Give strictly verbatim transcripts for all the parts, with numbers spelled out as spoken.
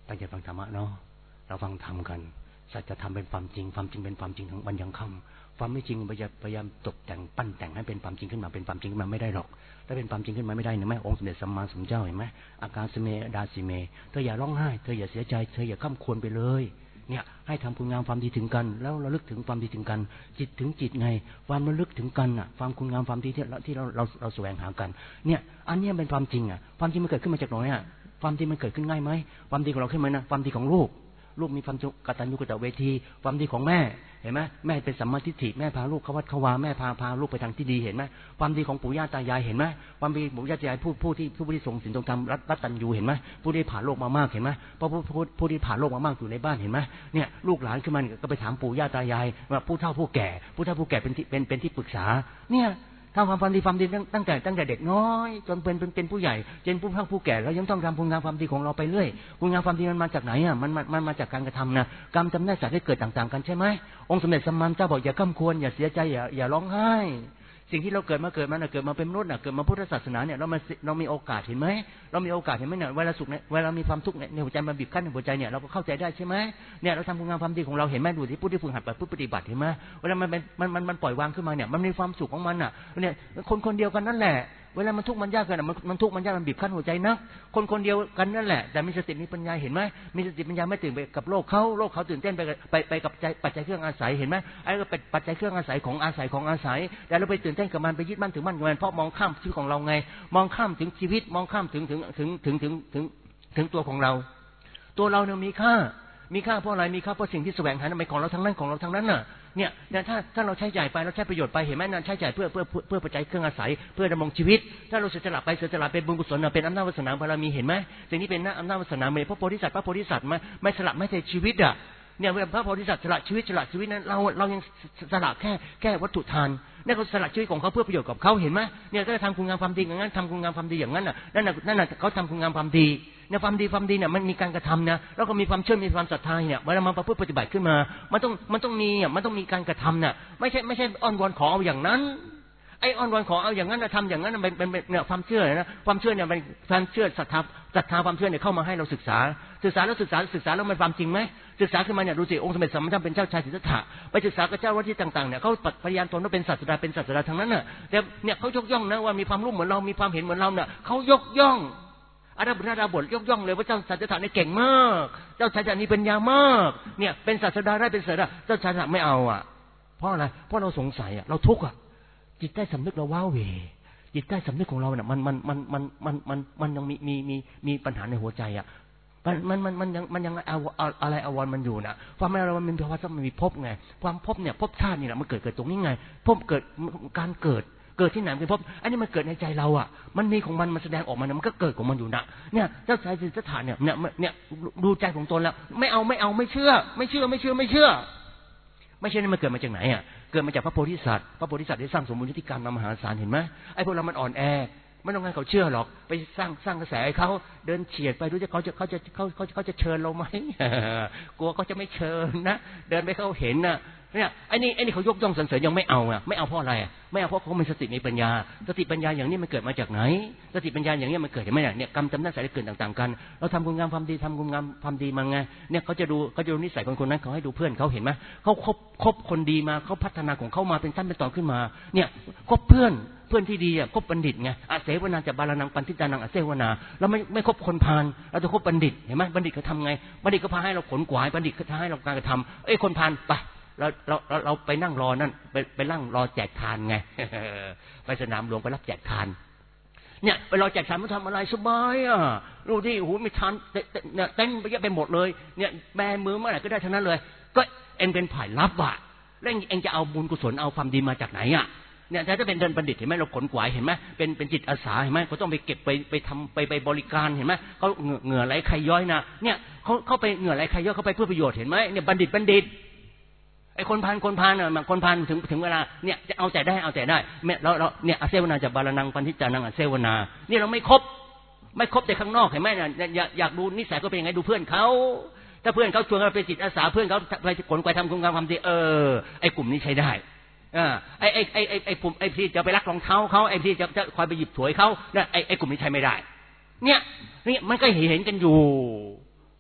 ตั้งใจฟังธรรมะเนาะเราฟังธรรมกันสัจธรรมเป็นความจริงความจริงเป็นความจริงทั้งวันยังค่ำความไม่จริงพยายามพยายามตกแต่งปั้นแต่งให้เป็นความจริงขึ้นมาเป็นความจริงขึ้นมาไม่ได้หรอกถ้าเป็นความจริงขึ้นมาไม่ได้เนี่ยแม่องค์สมเด็จสัมมาสัมพุทธเจ้าเห็นไหมอาการสเมดาสิเมเธออย่าร้องไห้เธออย่าเสียใจเธออย่าข้ามควรไปเลยเนี่ยให้ทำคุณงามความดีถึงกันแล้วระลึกถึงความดีถึงกันจิตถึงจิตไงความระลึกถึงกันอ่ะความคุณงามความดีที่ที่เราเราเราแสวงหากันเนี่ยอันนี้เป็นความจริงอ่ะความจริงมันเกิดขึ้นมาจากไหนอ่ะความดีมันเกิดขึ้นง่ายไหมความดีของเราขึ้นมานะความดีของลูกลูกมีความกตัญญูกตเวทีความดีของแม่เห็นไหมแม่เป็นสัมมาทิฏฐิแม่พาลูกเข้าวัดเข้าวาแม่พาพาลูกไปทางที่ดีเห็นไหมความดีของปู่ย่าตายายเห็นไหมความดีปู่ย่าตายายผู้ผู้ที่ผู้ที่ทรงศีลทรงธรรมรัตตัญญูเห็นไหมผู้ที่ผ่านโลกมามากเห็นไหมเพราะผู้ผู้ผู้ที่ผ่านโลกมามากอยู่ในบ้านเห็นไหมเนี่ยลูกหลานขึ้นมาก็ไปถามปู่ย่าตายายว่าผู้เฒ่าผู้แก่ผู้เฒ่าผู้แก่เป็นที่เป็นเป็นที่ปรึกษาเนี่ยทำความดีความดีตั้งแต่ตั้งแต่เด็กน้อยจนเป็นเป็นผู้ใหญ่จนผู้เฒ่าผู้แก่เรายังต้องทำคุณงามความดีของเราไปเรื่อยคุณงามความดีมันมาจากไหนอ่ะมันมันมันมาจากการกระทำนะกรรมจำแนกสัตว์ให้เกิดต่างๆกันใช่ไหมองค์สมเด็จสัมมาสัมพุทธเจ้าบอกอย่าข้ามควรอย่าเสียใจอย่าอย่าร้องไห้สิ่งที่เราเกิดมาเกิดมาเกิดมาเป็นมนุษย์เกิดมาพุทธศาสนาเนี่ยเรามาเรามีโอกาสเห็นไหมเรามีโอกาสเห็นไหมเนี่ยเวลาสุขเนี่ยเวลามีความทุกข์ในหัวใจมาบีบคั้นในหัวใจเนี่ยเราก็เข้าใจได้ใช่ไหมเนี่ยเราทำคุณงามความดีของเราเห็นไหมดูที่ผู้ที่ฝึกหัดแบบผู้ปฏิบัติเห็นไหมเวลามันเป็นมันมันมันปล่อยวางขึ้นมาเนี่ยมันมีความสุขของมันอ่ะเนี่ยคนคนเดียวกันนั่นแหละเวลามันทุกข์มันยากกันมันมันทุกข์มันยากมันบีบคั้นหัวใจนะคนคนเดียวกันนั่นแหละแต่มีสติมีปัญญาเห็นไหมมีสติปัญญาไม่ตื่นไปกับโลกเขาโลกเขาตื่นเต้นไปไปไปกับปัจจัยเครื่องอาศัยเห็นไหมไอ้ก็เป็นปัจจัยเครื่องอาศัยของอาศัยของอาศัยแต่เราไปตื่นเต้นกับมันไปยึดมั่นถือมั่นกับมันเพราะมองข้ามชีวิตของเราไงมองข้ามถึงชีวิตมองข้ามถึงถึงถึงถึงถึงถึงถึงตัวของเราตัวเราเนี่ยมีค่ามีค่าเพราะอะไรมีค่าเพราะสิ่งที่แสวงหาในของเราทั้งนั้นของเราทั้งนั้นน่ะเนี่ยแต่ถ้าถ้าเราใช้จ่ายไปเราใช้ประโยชน์ไปเห็นไหมนั่นใช้จ่ายเพื่อเพื่อเพื่อปัจจัยเครื่องอาศัยเพื่อดำรงชีวิตถ้าเราเสียสละไปเสียสละเป็นบุญกุศลเป็นอำนาจวาสนาบารมีเห็นไหมสิ่งนี้เป็นอำนาจวาสนาเมตพระโพธิสัตว์พระโพธิสัตว์ไม่ไม่สละไม่ใช่ชีวิตอ่ะเนี่ยพระโพธิสัตว์สละชีวิตสละชีวิตนั้นเราเรายังสละแค่แค่วัตถุทานนี่เขาสละชีวิตของเขาเพื่อประโยชน์กับเขาเห็นไหมเนี่ยถ้าทำคุณงามความดีอย่างนั้นทำคุณงามความดีอย่างนั้นน่ะนั่นน่ะนั่นน่ะเขาทำคุณงามความดีเนี่ยความดีความดีเนี่ยมันมีการกระทำนะแล้วก็มีความเชื่อมีความศรัทธาเนี่ยเวลามาประพฤติปฏิบัติขึ้นมามันต้องมันต้องมีอ่ะมันต้องมีการกระทำน่ะไม่ใช่ไม่ใช่อ้อนวอนขอเอาอย่างนั้นไอ้อ้อนวอนขอเอาอย่างนั้นนะทำอย่างนั้นเป็นเป็นเนี่ยความเชื่อนะความเชื่อเนี่ยเป็นความเชื่อศรัทธาศรัทธาความเชื่อเนี่ยเข้ามาให้เราศึกษาศึกษาแล้วศึกษาศึกษาแล้วมันความจริงไหมศึกษาขึ้นมาเนี่ยดูสิองค์สมเด็จสัมมาสัมพุทธเจ้าเป็นเจ้าชายสิทธัตถะไปศึกษากับเจ้าวัดที่ต่างๆเนี่ยเขาปฏิญาณตนว่าเป็นศาสดาเป็นศาสดาทั้งนั้นน่ะแต่เนี่ยเขายกย่องนะว่ามีความรู้เหมือนเรามีความเห็นเหมือนเราเนี่ยเขายกย่องอาราบุตรอาราบทยกย่องเลยว่าเจ้าสิทธัตถะเนี่ยเก่งมากเจ้าชายจะมีปัญญามากเนี่ยเป็นศาสดาได้เป็นศาสดาเจ้าชายจะไม่เอาอ่ะเพราะอะไรเพราะเราสงสัยอ่ะเราทุกข์อ่ะจิตใต้สำนึกเราว้าเหวจิตใต้สำนึกของเราเนี่ยมันมันมันมันมันมันมันยังมีมีมีมีปัญหาในหัวใจอ่ะมันมันมันมันยังมันยังเอาอะไรอววรมันอยู่นะความไม่เรามันเป็นเพราะว่ามันมีภพไงความภพเนี่ยภพชาตินี่แหละมันเกิดเกิดตรงนี้ไงภพเกิดการเกิดเกิดที่ไหนเป็นภพอันนี้มันเกิดในใจเราอ่ะมันมีของมันมันแสดงออกมามันก็เกิดของมันอยู่นะเนี่ยเจ้าชายสิทธัตถะเนี่ยเนี่ยเนี่ยดูใจของตนแล้วไม่เอาไม่เอาไม่เชื่อไม่เชื่อไม่เชื่อไม่เชื่อไม่ใช่นี่มันเกิดมาจากไหนอ่ะเกิดมาจากพระโพธิสัตว์พระโพธิสัตว์ได้สร้างสมบูรณ์ที่กรรมมหาศาลเห็นไหมไอ้พวกเรามันอ่อนแอไม่ต้องให้เขาเชื่อหรอกไปสร้างสร้างกระแสให้เขาเดินเฉียดไปรู้จะเขาจะเขาจะเขาเขาเขาจะเชิญเราไหมกลัวเขาจะไม่เชิญนะเดินไปเขาเห็นนะเนี่ยไอ้นี่ไอ้นี่เขายกย่องสรรเสริญยังไม่เอาอ่ะไม่เอาเพราะอะไรไม่เอาเพราะเขามีสติมีปัญญาสติปัญญาอย่างนี้มันเกิดมาจากไหนสติปัญญาอย่างนี้มันเกิดเห็นไหมเนี่ยกรรมจำแนกสัตว์เกิดต่างๆกันเราทำคุณงามความดีทำคุณงามความดีมาไงเนี่ยเขาจะดูเขาจะดูนิสัยคนคนนั้นเขาให้ดูเพื่อนเขาเห็นไหมเขาคบคบคนดีมาเขาพัฒนาของเขามาเป็นขั้นเป็นตอนขึ้นมาเนี่ยคบเพื่อนเพื่อนที่ดีอ่ะคบบัณฑิตไงอาเสวนาจะบาลนังปันทิตานังอาเสวนาเราไม่ไม่คบคนพาลเราจะคบบัณฑิตเห็นไหมบัณฑิตเขาทำไงบัณฑิตก็พาให้เราขนขวายบัณฑิตเขาให้เราการกระทำเอ้ยคนพาลไปเราเราเราเราไปนั่งรอนั่นไปไปนั่งรอแจกทานไง ไปสนามหลวงไปรับแจกทานเนี่ยไปรอแจกทานมันทำอะไรสบายอ่ะดูที่โอ้โหมีทานเนี่ยเต้นไปเยอะไปหมดเลยเนี่ยแบมือเมื่อไหร่ก็ได้ทั้งนั้นเลยก็เอ็งเป็นฝ่ายรับอ่ะแล้วเอ็งจะเอาบุญกุศลเอาความดีมาจากไหนอ่ะเนี่ยถ้าเป็นเดินบัณฑิตเห็นไหมเราขนขวายเห็นไหมเป็นเป็นจิตอาสาเห็นไหมเขาต้องไปเก็บไปไปทำไปไปบริการเห็นไหมเขาเหงื่อไหลใครย้อยนะเนี่ยเขาเขาไปเหงื่อไหลใครย้อยเขาไปเพื่อประโยชน์เห็นไหมเนี่ยบัณฑิตบัณฑิตไอ้คนพานคนพานน่ะคนพานถึงถึงเวลาเนี่ยจะเอาแต่ได้เอาแต่ได้เราเราเนี่ยอาเซวนาจะบาลนังปันทิจานังอาเซวนาเนี่ยเราไม่ครบไม่ครบแต่ข้างนอกเห็นไหมเนี่ยอยากอยากดูนิสัยเขาเป็นยังไงดูเพื่อนเขาถ้าเพื่อนเขาชวนเราไปจิตอาสาเพื่อนเขาไปขนไปทำคุณงามความดีเออไอ้กลุ่มนี้ใช้ได้อ่าไอ้ไอ้ไอ้ไอ้ไอ้กลุ่มไอ้ที่จะไปลักรองเท้าเขาไอ้ที่จะจะคอยไปหยิบถวยเขาเนี่ยไอ้ไอ้กลุ่มนี้ใช้ไม่ได้เนี่ยนี่มันก็เห็นกันอยู่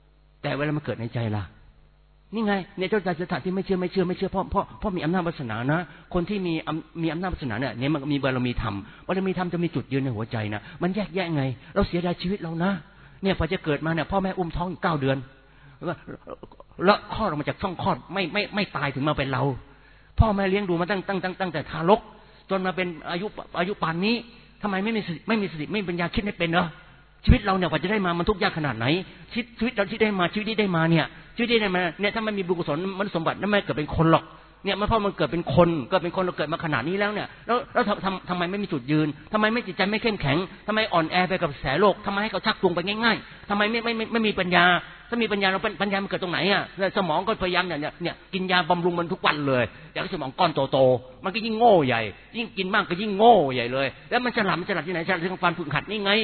แต่เวลามันเกิดในใจล่ะนี่ไงเนี่ยเจ้าชายสิทธัตถะที่ไม่เชื่อไม่เชื่อไม่เชื่อเพราะเพราะเพราะมีอำนาจวาสนานะคนที่มีมีอำนาจวาสนาเนี่ยเนี่ยมันมีบารมีธรรมบารมีธรรมจะมีจุดยืนในหัวใจนะมันแยกแยะไงเราเสียดายชีวิตเรานะเนี่ยพอจะเกิดมาเนี่ยพ่อแม่อุ้มท้องอยู่เก้าเดือนแล้วคลอดออกมาจากช่องคลอดไม่ไม่ไม่ตายถึงมาเป็นเราพ่อแม่เลี้ยงดูมาตั้งตั้งตั้งตั้งแต่ทารกจนมาเป็นอายุอายุป่านนี้ทำไมไม่มีไม่มีสติไม่มีปัญญาคิดให้เป็นเนาะชีวิตเราเนี่ยกว่าจะได้มามันทุกข์ยากขนาดไหนชีวิตเราที่ได้มาชีวิตที่ได้มาเนี่ยชีวิตที่ได้มาเนี่ยถ้าไม่มีบุญกุศลมนุษย์สมบัตินั่นไม่เกิดเป็นคนหรอกเนี่ยมันเพราะมันเกิดเป็นคนเกิดเป็นคนเราเกิดมาขนาดนี้แล้วเนี่ยแล้วแล้วทำทำไมไม่มีจุดยืนทำไมไม่จิตใจไม่เข้มแข็งทำไมอ่อนแอไปกับแสโลกทำไมให้เขาชักจูงไปง่ายๆทำไมไม่ไม่ไม่ไม่มีปัญญาถ้ามีปัญญาเราปัญญามันเกิดตรงไหนอ่ะสมองก็พยายามเนี่ยเนี่ยกินยาบำรุงมันทุกวันเลยอยากให้สมองก้อนโตๆมันก็ยิ่งโง่ใหญ่ยิ่งกินมากก็ยิ่งโง่ใหญ่เลยแล้วมันฉลาดมันฉลาดที่ไหนฉลาดที่การฝึกหัดนี่ไง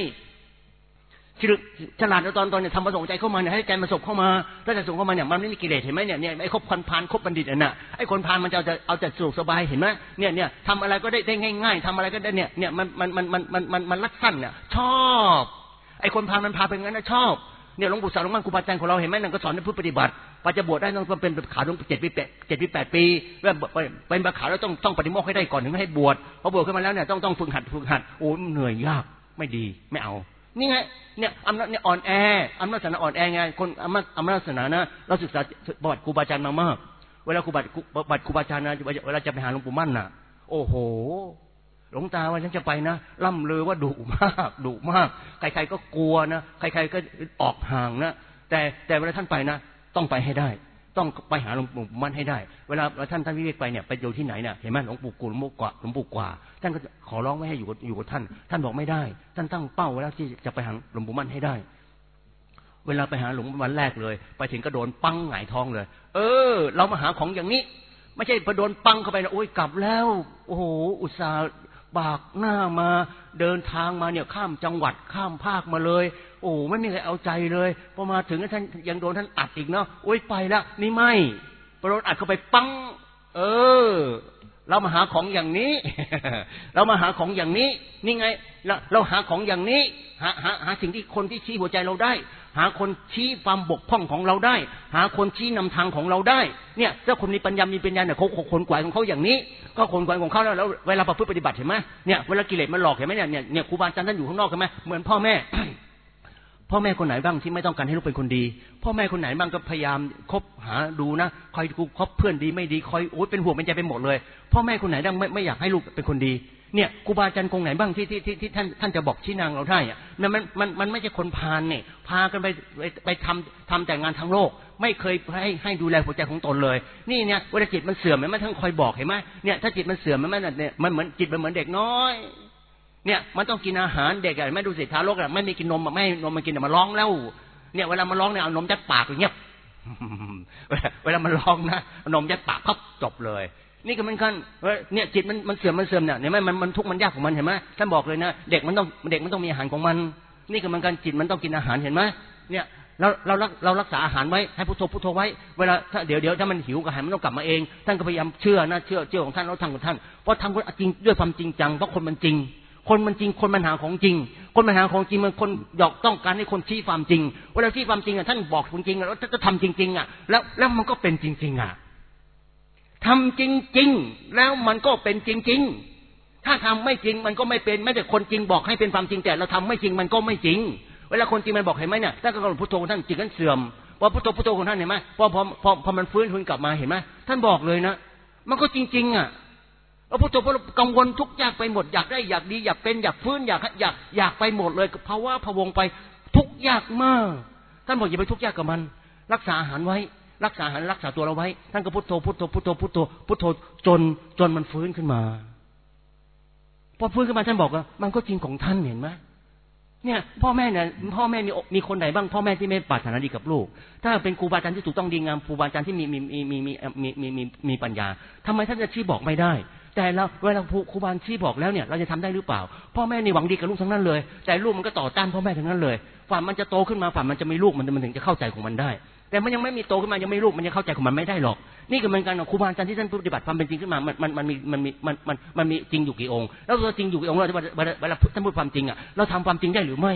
ฉลาดตอนตอนเนี่ยทำประสงค์ใจเข้ามาเนี่ยให้ใจมันสบเข้ามาถ้าจะส่งเข้ามาเนี่ยมันไม่มีกิเลสเห็นไหมเนี่ยเนี่ยไอ้คบคนพาลคบบัณฑิตน่ะไอ้คนพาลมันจะเอาแต่เอาแต่สุขสบายเห็นไหมเนี่ยเนี่ยทำอะไรก็ได้ได้ง่ายๆทำอะไรก็ได้เนี่ยเนี่ยมันมันมันมันมันมันมันรัดสั้นเนี่ยชอบไอ้คนพาลมันพาเป็นงั้นนะชอบเนี่ยหลวงปู่สาวหลวงมั่นครูบาอาจารย์ของเราเห็นไหมนั่นก็สอนให้ผู้ปฏิบัติพอจะบวชได้ต้องเป็นขาวต้องเจ็ดปีแปดเจ็ดปีแปดปีแล้วเป็นขาวแล้วต้องต้องปฏิโมกข์ให้ได้ก่อนถึงให้บวชพอบวชขึ้นมาแล้วเนี่ยต้องต้องฝึกหัดฝึกหัดโอ้เหนื่อยยากไม่ดีไม่เอานี่ไงเนี่ยอำนาจเนี่ยอ่อนแออำนาจศาสนาอ่อนแอไงคนอำนาจอำนาจศาสนานะเราศึกษาประวัติครูบาอาจารย์มามากเวลาครูบาประวัติครูบาอาจารย์นะเวลาจะไปหาหลวงปู่มั่นน่ะโอ้โหหลวงตาว่าฉันจะไปนะล่ำลือว่าดุมากดุมากใครๆก็กลัวนะใครๆก็ออกห่างนะแต่แต่เวลาท่านไปนะต้องไปให้ได้ต้องไปหาหลวงปู่มั่นให้ได้เวลาท่านท่านวิเวกไปเนี่ยไปอยู่ที่ไหนเนี่ยเห็นไหมหลวงปู่กูหลวงปู่กว่าหลวงปู่กว่าท่านก็ขอร้องไม่ให้อยู่อยู่กับท่านท่านบอกไม่ได้ท่านตั้งเป้าไว้แล้วที่จะไปหาหลวงปู่มั่นให้ได้เวลาไปหาหลวงปู่มั่นแรกเลยไปถึงก็โดนปังหงายท้องเลยเออเรามาหาของอย่างนี้ไม่ใช่พอโดนปังเข้าไปนะโอ้ยกลับแล้วโอ้โหอุตส่าห์บากหน้ามาเดินทางมาเนี่ยข้ามจังหวัดข้ามภาคมาเลยโอ้ไม่มีใครเอาใจเลยพอมาถึงท่านยังโดนท่านอัดอีกเนาะโอ้ยไปแล้วนี่ไม่พอโดนอัดเข้าไปปังเออเรามาหาของอย่างนี้ เรามาหาของอย่างนี้นี่ไงเราเราหาของอย่างนี้หาหาหาสิ่งที่คนที่ชี้หัวใจเราได้หาคนชี้ความบกพร่องของเราได้หาคนชี้นำทางของเราได้เนี่ยถ้าคนมีปัญญามีปัญญาเนี่ยเขาคนกวายของเขาอย่างนี้ก็คนกวายของเขาแล้วเวลาประพฤติปฏิบัติเห็นไหมเนี่ยเวลากิเลสมันหลอกเห็นไหมเนี่ยเนี่ยเนี่ยครูบาอาจารย์ท่านอยู่ข้างนอกเห็นไหมเหมือนพ่อแม่ พ่อแม่คนไหนบ้างที่ไม่ต้องการให้ลูกเป็นคนดีพ่อแม่คนไหนบ้างก็พยายามคบหาดูนะคอยดูคบเพื่อนดีไม่ดีคอยโอ๊ยเป็นห่วงเป็นใจไปหมดเลยพ่อแม่คนไหนบ้างไม่ไม่อยากให้ลูกเป็นคนดีเนี่ยครูบาอาจารย์คงไหนบ้างที่ที่ที่ที่ท่านท่านจะบอกชี้นางเราได้อะมันมันมันมันไม่ใช่คนพาลเนี่ยพากันไปไปไปทำทำแต่งานทางโลกไม่เคยให้ให้ดูแลหัวใจของตนเลยนี่เนี่ยเวลาจิตมันเสื่อมมันทั้งคอยบอกเห็นไหมเนี่ยถ้าจิตมันเสื่อมมันมันเนี่ยมันเหมือนจิตมันเหมือนเด็กน้อยเนี่ยมันต้องกินอาหารเด็กอะไม่ดูสิทารกอะไม่มีกินนมไม่ให้นมมันกินมันร้องแล้วเนี่ยเวลามันร้องเนี่ยเอานมยัดปากอย่างเงี้ยเวลามันร้องนะเอานมยัดปากก็จบเลยนี่ก็เหมือนกันเนี่ยจิตมันมันเสื่อมมันเสื่อมเนี่ยเห็นไหมมันมันทุกข์มันยากของมันเห็นไหมท่านบอกเลยนะเด็กมันต้องเด็กมันต้องมีอาหารของมันนี่ก็เหมือนกันจิตมันต้องกินอาหารเห็นไหมเนี่ยเราเราเรารักษาอาหารไว้ให้พุทโธพุทโธไว้เวลาถ้าเดี๋ยวเดี๋ยวถ้ามันหิวกับอาหารมันต้องกลับมาเองท่านก็พยายามเชื่อนะเชื่อเชื่อของท่านแล้วทำของท่านเพราะทำจริงด้วยความจริงจังเพราะคนมันจริงคนมันจริงคนมันหาของจริงคนมันหาของจริงมันคนหยอกต้องการให้คนชี้ความจริงเวลาชี้ความจริงอ่ะท่านบอกจริงๆแล้วจะทำจริงๆอ่ะแล้วแล้วมันก็เป็นจริงๆอ่ะทำจริงๆแล้วมันก็เป็นจริงๆถ้าทำไม่จริงมันก็ไม่เป็นไม่แต่คนจริงบอกให้เป็นความจริงแต่เราทำไม่จริงมันก็ไม่จริงเวลาคนจริงมันบอกเห็นไหมเนี่ยท่านก็กำลังพุทโธท่านจิตท่านเสื่อมพอพุทโธพุทโธของท่านเห็นไหมพอพอพอพอมันฟื้นคืนกลับมาเห็นไหมท่านบอกเลยนะมันก็จริงๆอ่ะพระพุทธเจ้ากังวลทุกข์ยากไปหมดอยากได้อยากดีอยากเป็นอยากฟื้นอยากอยากอยากไปหมดเลยภาวะพะวงไปทุกข์ยากมากท่านบอกอย่าไปทุกข์ยากกับมันรักษาอาหารไว้รักษาอาหารรักษาตัวเราไว้ท่านก็พุทโธพุทโธพุทโธพุทโธพุทโธจนจนมันฟื้นขึ้นมาพอฟื้นขึ้นมาท่านบอกว่ามันก็จริงของท่านเห็นไหมเนี่ยพ่อแม่เนี่ยพ่อแม่มีมีคนไหนบ้างพ่อแม่ที่ไม่ปรารถนาดีกับลูกถ้าเป็นครูบาอาจารย์ที่ถูกต้องดีงามครูบาอาจารย์ที่มีมีมีมีมีมีมีมีปัญญาทำไมท่านจะชี้บอกไม่ได้แต่เราเวลาครูบาอาจารย์ชี้บอกแล้วเนี่ยเราจะทำได้หรือเปล่าพ่อแม่นี่หวังดีกับลูกทั้งนั้นเลยแต่ลูกมันก็ต่อต้านพ่อแม่ทั้งนั้นเลยฝ่ามันจะโตขึ้นมาฝ่ามันจะมีลูกมันมันถึงจะเข้าใจของมันได้แต่มันยังไม่มีโตขึ้นมายังไม่ลูกมันยังเข้าใจของมันไม่ได้หรอกนี่ก็เหมือนกันครูบาอาจารย์ที่ท่านปฏิบัติความเป็นจริงขึ้นมามันมันมันมีมันมีมันมันมันมีจริงอยู่กี่องค์แล้วเราจริงอยู่กี่องค์เราจะเวลาท่านพูดความจริงอ่ะเราทำความจริงได้หรือไม่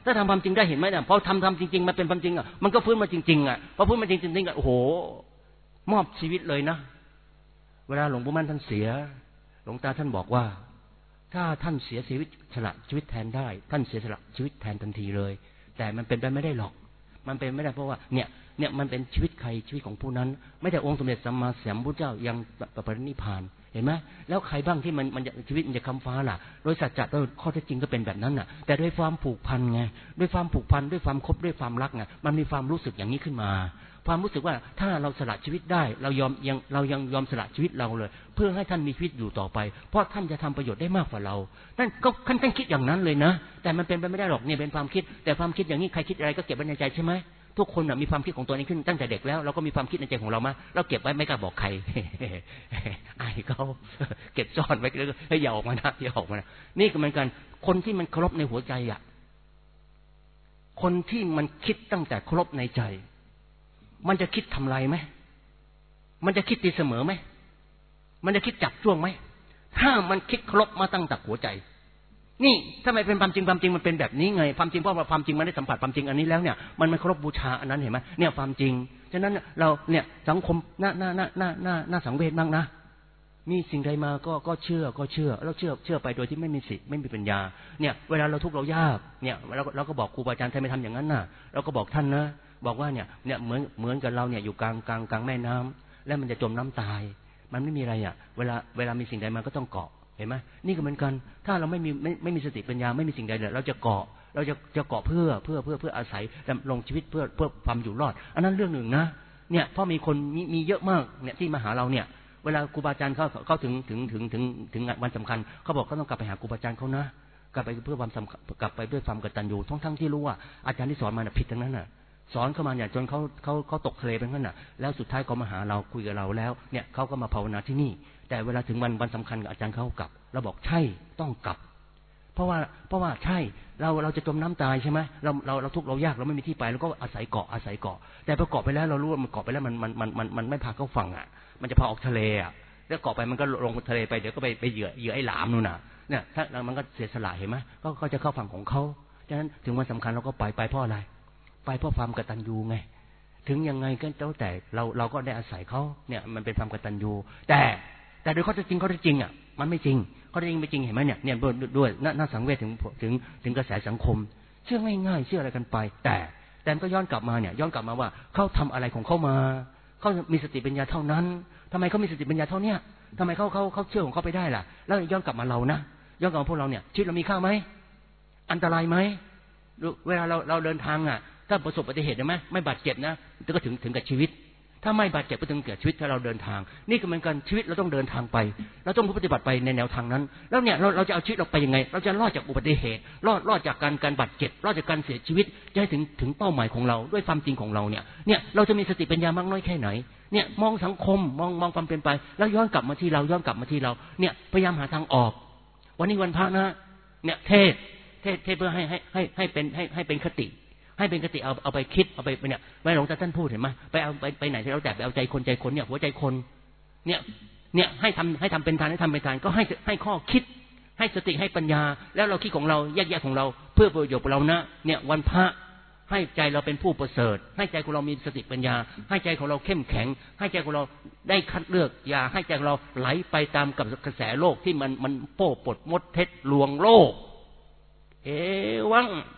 ถ้าทำความจริงได้เห็นไหมเนี่ยพอทำทำจริงๆมันเป็นความจริงอ่ะมันก็ฟื้นมาจริงๆอ่ะพอฟื้นมาจริงๆอ่ะโอ้โหมอบชีวิตเลยนะเวลาหลวงปู่มั่นท่านเสียหลวงตาท่านบอกว่าถ้าท่านเสียชีวิตสละชีวิตแทนได้ท่านเสียสละชีวิตแทนทันทีเลยแต่มันเป็นไปไม่ได้หรอกมันเป็นไม่ได้เพราะว่าเนี่ยเนี่ยมันเป็นชีวิตใครชีวิตของผู้นั้นไม่แต่องค์สมเด็จสัมมาสัมพุทธเจ้ายังปรินิพพานเห็นไหมแล้วใครบ้างที่มันมันชีวิตมันจะคำฟ้าล่ะโดยสัจจะโดยข้อเท็จจริงก็เป็นแบบนั้นน่ะแต่ด้วยความผูกพันไงด้วยความผูกพันด้วยความคบด้วยความรักไงมันมีความรู้สึกอย่างนี้ขึ้นมาความรู้สึกว่าถ้าเราสละชีวิตได้เรายอมยังเรายังยอมสละชีวิตเราเลยเพื่อให้ท่านมีชีวิตอยู่ต่อไปเพราะท่านจะทำประโยชน์ได้มากกว่าเราท่านก็ท่านท่านคิดอย่างนั้นเลยนะแต่มันเป็นไปไม่ได้หรอกเนี่ยเป็นความคิดแต่ความคิดอย่างนี้ใครคิดอะไรก็เก็บไว้ในใจใช่ไหมทุกคนมีความคิดของตัวนี้ขึ้นตั้งแต่เด็กแล้วเราก็มีความคิดในใจของเรามาเราเก็บไว้ไม่กล้าบอกใครไอ้เขาเก็บซ่อนไว้แล้วให้อย่าออกมานะอย่าออกมานะนี่ก็เหมือนกันคนที่มันเคารพในหัวใจอ่ะคนที่มันคิดตั้งแต่เคารพในใจมันจะคิดทำลายไหมมันจะคิดตีเสมอไหมมันจะคิดจับจ้วงไหมถ้ามันคิดเคารพมาตั้งแต่หัวใจนี่ถ้าไม่เป็นความจริงความจริงมันเป็นแบบนี้ไงความจริงเพราะว่าความจริงมันได้สัมผัสความจริงอันนี้แล้วเนี่ยมันไม่เคารพบูชาอันนั้นเห็นไหมเนี่ยความจริงฉะนั้นเราเนี่ยสังคมน่าน่าน่าน่าน่าน่าสังเวชมากนะมีสิ่งใดมาก็ก็เชื่อก็เชื่อแล้วเชื่อเชื่อไปโดยที่ไม่มีสิทธิ์ไม่มีปัญญาเนี่ยเวลาเราทุกข์เรายากเนี่ยเราเราก็บอกครูบาอาจารย์ท่านไม่ทำอย่างนั้นน่ะเราก็บอกท่านนะบอกว่าเนี่ยเนี่ยเหมือนเหมือนกับเราเนี่ยอยู่กลางกลางกลางแม่น้ำแล้วมันจะจมน้ำตายมันไม่มีอะไรอ่ะเวลาเวลามีสิ่งใดมาก็ต้องเกาะเห็นไหมนี่ก็เหมือนกันถ้าเราไม่มีไม่ไม่มีสติปัญญาไม่มีสิ่งใดเลยเราจะเกาะเราจะจะเกาะเพื่อเพื่อเพื่อเพื่ออาศัยดำรงชีวิตเพื่อเพื่อความอยู่รอดอันนั้นเรื่องหนึ่งนะเนี่ยเพราะมีคนมีมีเยอะมากเนี่ยที่มาหาเราเนี่ยเวลาครูบาอาจารย์เขาเขาถึงถึงถึงถึงถึงวันสำคัญเขาบอกเขาต้องกลับไปหาครูบาอาจารย์เขานะกลับไปเพื่อความสำกลับไปด้วยความกตัญญูทั้งทั้งที่รู้ว่าอาจารย์ที่สอนมาเนี่ยผิดทั้งนั้นน่ะสอนเข้ามาเนี่ยจนเขาเขาเขาตกทะเลไปงั้นน่ะแล้วสุดท้ายเขามาหาเราคุยกับเราแล้วเนี่ยเขาก็มาภาวนาที่นี่แต่เวลาถึงวันวันสำคัญกับอาจารย์เขากลับเราบอกใช่ต้องกลับเพราะว่าเพราะว่าใช่เราเราจะจมน้ำตายใช่ไหมเราเราเราทุกข์เรายากเราไม่มีที่ไปเราก็อาศัยเกาะอาศัยเกาะแต่พอเกาะไปแล้วเรารู้ว่ามันเกาะไปแล้วมันมันมันมันมันไม่พาเข้าฝั่งอ่ะมันจะพาออกทะเลอ่ะแล้วเกาะไปมันก็ลงทะเลไปเดี๋ยวก็ไปไปเหยื่อเหยื่อไอ้หลามนู่นน่ะเนี่ยถ้ามันก็เสียสละเห็นไหมก็ก็จะเข้าฝั่งของเขาฉะนั้นถึงวันสำคัญเราก็ไปไปเพราะอะไรไปเพราะความกตัญญูไงถึงยังไงก็แล้วแต่เราเราก็ได้อาศัยเขาเนี่ยมันเป็นความกตัญญูแต่แต่โดยข้อเท็จจริงข้อเท็จจริงอ่ะมันไม่จริงข้อเท็จจริงไม่จริงเห็นไหมเนี่ยเนี่ยด้วยน่าสังเวชถึงถึงถึงกระแสสังคมเชื่อง่ายๆเชื่ออะไรกันไปแต่แต่ก็ย้อนกลับมาเนี่ยย้อนกลับมาว่าเขาทำอะไรของเขามาเขามีสติปัญญาเท่านั้นทำไมเขามีสติปัญญาเท่าเนี้ยทำไมเขาเขาเขาเชื่อของเขาไปได้ล่ะแล้วย้อนกลับมาเรานะย้อนกลับมาพวกเราเนี่ยชีวิตเรามีค่าไหมอันตรายไหมเวลาเราเราเดินทางอ่ะถ้าประสบอุบัติเหตุใช่ไหมไม่บาดเจ็บนะก็ถึงถึงกับชีวิตถ้าไม่บาดเจ็บก็ถึงเกิดชีวิตถ้าเราเดินทางนี่ก็เหมือนกันชีวิตเราต้องเดินทางไปเราต้องปฏิบัติไปในแนวทางนั้นแล้วเนี่ยเราเราจะเอาชีวิตเราไปยังไงเราจะรอดจากอุบัติเหตุรอดรอดจากการการบาดเจ็บรอดจากการเสียชีวิตจะให้ถึงถึงเป้าหมายของเราด้วยความจริงของเราเนี่ยเนี่ยเราจะมีสติปัญญามากน้อยแค่ไหนเนี่ยมองสังคมมองมองความเป็นไปแล้วย้อนกลับมาที่เราย้อนกลับมาที่เราเนี่ยพยายามหาทางออกวันนี้วันพระนะเนี่ยเทศเทศเทศเพื่อให้ให้ให้ให้เป็นให้ให้เป็นคติให้เป็นคติเอาเอาไปคิดเอาไปเนี่ยไม่หลวงตาท่านพูดเห็นไหมไปเอาไปไปไหนที่เราแต่ไปเอาใจคนใจคนเนี่ยหัวใจคนเนี่ยเนี่ยให้ทำให้ทำเป็นทานให้ทำเป็นทานก็ให้ให้ข้อคิดให้สติให้ปัญญาแล้วเราคิดของเราแยกแยะของเราเพื่อประโยชน์ของเรานะเนี่ยวันพระให้ใจเราเป็นผู้ประเสริฐให้ใจของเรามีสติปัญญาให้ใจของเราเข้มแข็งให้ใจของเราได้คัดเลือกอย่าให้ใจของเราไหลไปตามกับกระแสโลกที่มันมันโป้ปดมดเท็จลวงโลกเอวัง